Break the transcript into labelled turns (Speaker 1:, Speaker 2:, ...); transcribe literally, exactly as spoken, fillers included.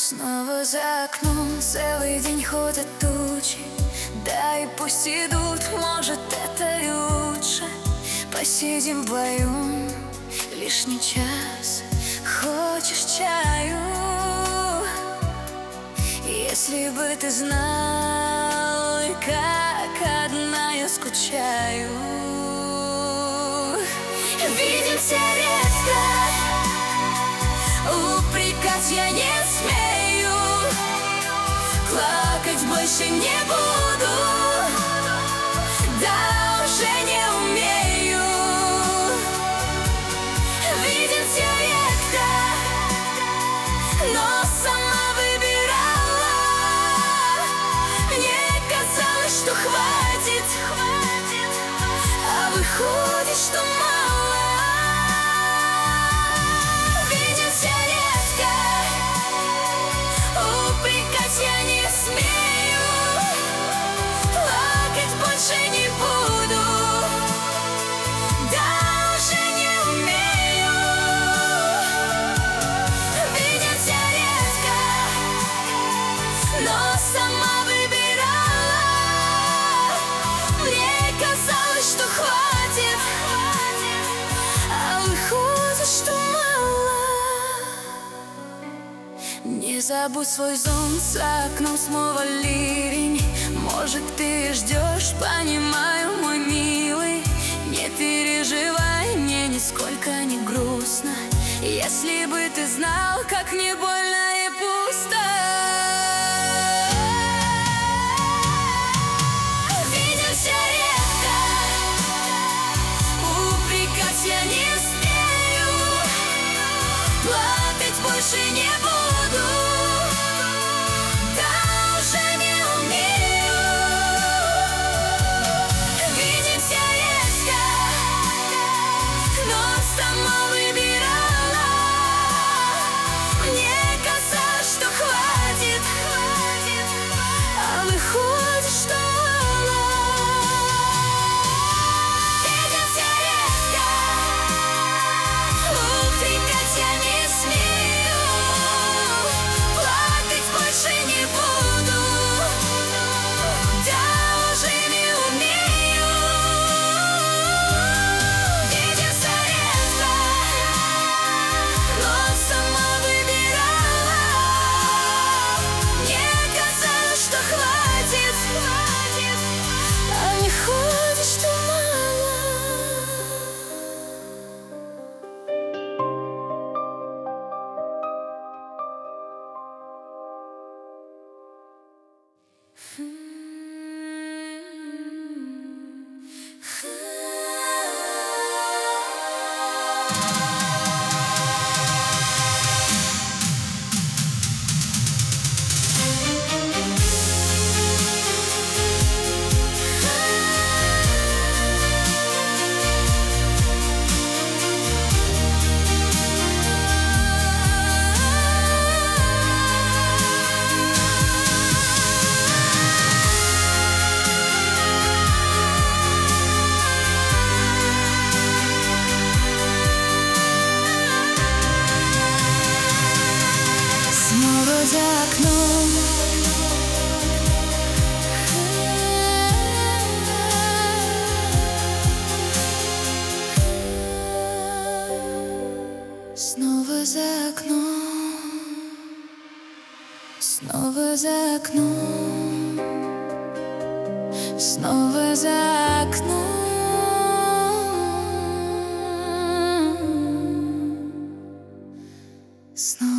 Speaker 1: Снова за окном целый день ходят тучи. Да и пусть идут, может, это и лучше. Посидим вдвоем лишний час. Хочешь чаю? Если бы ты знал, как одна я скучаю. Видимся редко, упрекать я не смею, плакать больше не буду, да уже не умею. Видимся редко, но сама выбирала. Мне казалось, что хватит, а выходит, что мало. Я не смею, плакать больше не буду, да уже не умею. Видимся редко, но сама выбирала. Мне казалось, что хватит, а выходит, что мало. Не забудь свой зонт, за окном снова ливень. Может, ты ждешь, понимаю, мой милый. Не переживай, мне нисколько не грустно. Если бы ты знал, как мне больно и пусто. Видимся редко, упрекать я не смею, плакать больше не буду, да уже не умею. Видимся редко, но сама выбирала. Мне казалось, что хватит, а выходит, что мало. Видимся редко, упрекать я не смею, плакать больше не буду, да уже не умею. Видимся редко, но сама выбирала. Мне казалось, что хватит, а выходит, что мало. Снова за окном снова за окном, снова за окном, снова за окном. Снова